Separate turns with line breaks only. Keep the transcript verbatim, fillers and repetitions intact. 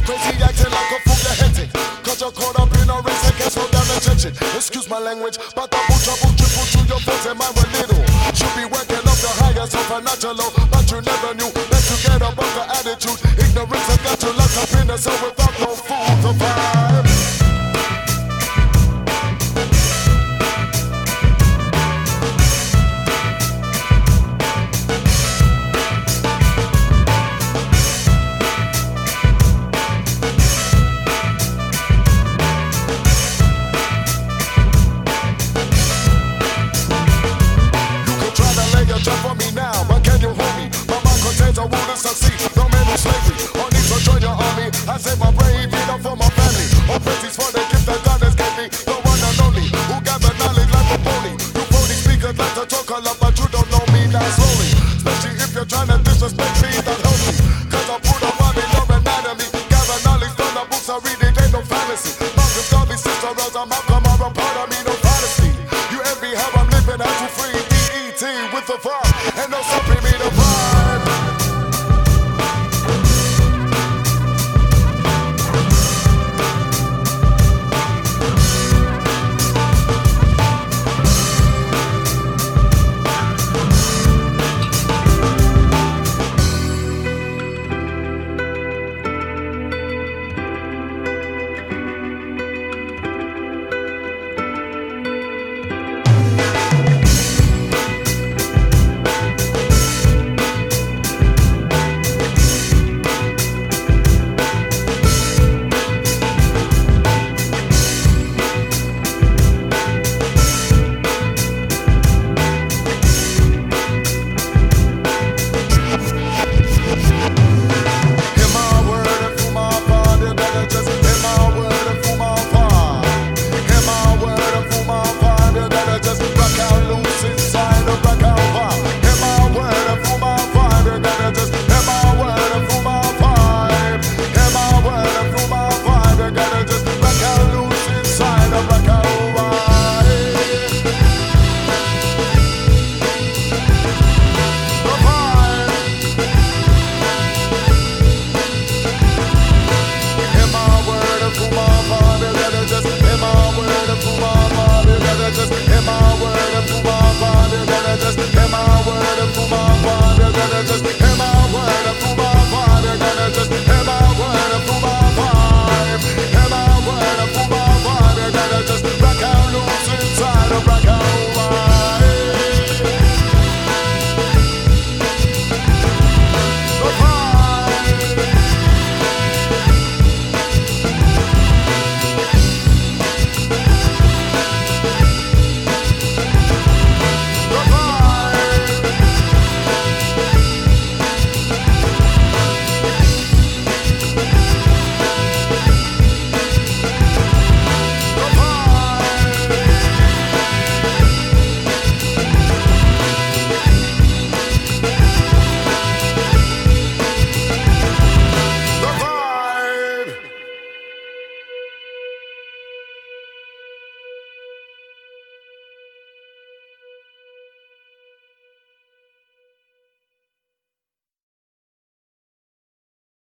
Crazy acting like a fool, you're hectic. Cause you're caught up in a race and can't slow down attention. Excuse my language, but double trouble triple to your voice and mine were little. Should be working up the higher supernatural, but you never knew that you get above the attitude. Ignorance has got you locked up in the cell without no food to vibe. For me now, but can you hold me? My mind contains a will to succeed. No man who slavery, or need to join your army. I save my brave enough for my family. Or praise